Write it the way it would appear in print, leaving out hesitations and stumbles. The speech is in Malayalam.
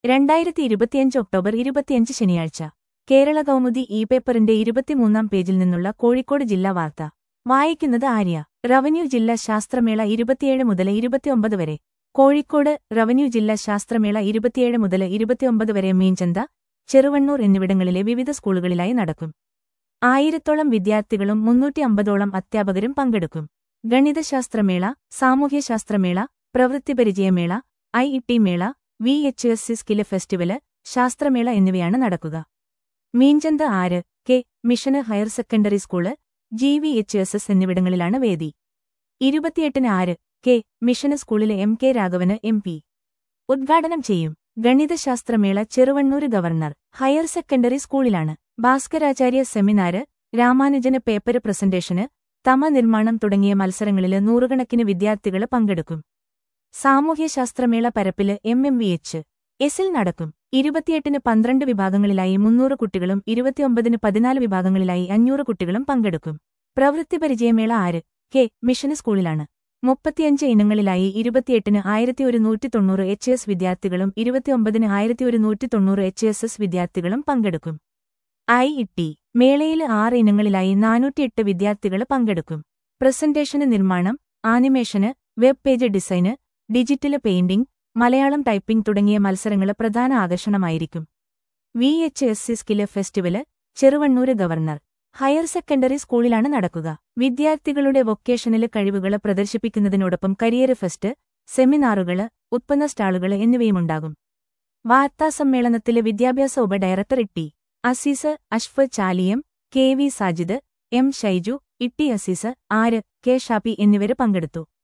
2025 ഒക്ടോബർ 25 ശനിയാഴ്ച കേരള കൗമുദി പേപ്പറിന്റെ 23-ാം പേജിൽ നിന്നുള്ള കോഴിക്കോട് ജില്ലാ വാർത്ത വായിക്കുന്നത് ആര്യ. റവന്യൂ ജില്ലാ ശാസ്ത്രമേള 27 മുതൽ 29 വരെ. കോഴിക്കോട് റവന്യൂ ജില്ലാ ശാസ്ത്രമേള 27 മുതൽ 29 വരെ മീഞ്ചന്ത, ചെറുവണ്ണൂർ എന്നിവിടങ്ങളിലെ വിവിധ സ്കൂളുകളിലായി നടക്കും. 1000-ഓളം വിദ്യാർത്ഥികളും 350-ഓളം അധ്യാപകരും പങ്കെടുക്കും. ഗണിതശാസ്ത്രമേള, സാമൂഹ്യശാസ്ത്രമേള, പ്രവൃത്തിപരിചയമേള, IET മേള, VHS സ്കില് ഫെസ്റ്റിവല്, ശാസ്ത്രമേള എന്നിവയാണ് നടക്കുക. Meenchanda 6 K mission higher secondary school, GVHSS എന്നിവിടങ്ങളിലാണ് വേദി. 28-ന് 6 കെ മിഷന് സ്കൂളിലെ MK രാഘവന് MP ഉദ്ഘാടനം ചെയ്യും. ഗണിതശാസ്ത്രമേള ചെറുവണ്ണൂര് ഗവർണർ ഹയർ സെക്കൻഡറി സ്കൂളിലാണ്. ഭാസ്കരാചാര്യ സെമിനാര്, രാമാനുജന് പേപ്പര് പ്രസന്റേഷന്, തമ നിർമ്മാണം തുടങ്ങിയ മത്സരങ്ങളില് നൂറുകണക്കിന് വിദ്യാർത്ഥികള് പങ്കെടുക്കും. സാമൂഹ്യശാസ്ത്രമേള പരപ്പില് MMVHS നടക്കും. 28-ന് 12 വിഭാഗങ്ങളിലായി 300 കുട്ടികളും 29-ന് 14 വിഭാഗങ്ങളിലായി 500 കുട്ടികളും പങ്കെടുക്കും. പ്രവൃത്തിപരിചയമേള 6 കെ മിഷന് സ്കൂളിലാണ്. 35 ഇനങ്ങളിലായി 28-ന് 1190 HS വിദ്യാർത്ഥികളും 29-ന് 1190 HSS വിദ്യാർത്ഥികളും പങ്കെടുക്കും. IET മേളയില് 6 ഇനങ്ങളിലായി 408 വിദ്യാർത്ഥികള് പങ്കെടുക്കും. പ്രസന്റേഷന് നിർമ്മാണം, animation, web page design, digital painting, Malayalam typing തുടങ്ങിയ മത്സരങ്ങള് പ്രധാന ആകർഷണമായിരിക്കും. VHS skill festival Cheruvannur governor higher secondary സ്കൂളിലാണ് നടക്കുക. വിദ്യാർത്ഥികളുടെ വൊക്കേഷണല് കഴിവുകള് പ്രദർശിപ്പിക്കുന്നതിനോടൊപ്പം കരിയര് ഫെസ്റ്റ്, സെമിനാറുകള്, ഉത്പന്ന സ്റ്റാളുകള് എന്നിവയുമുണ്ടാകും. വാർത്താസമ്മേളനത്തില് വിദ്യാഭ്യാസ ഉപഡയറക്ടർ T. Azeez, Ashraf Chaliyam, KV Sajid, M Shaiju, Itty Azeez, 6 K Shafi എന്നിവര് പങ്കെടുത്തു.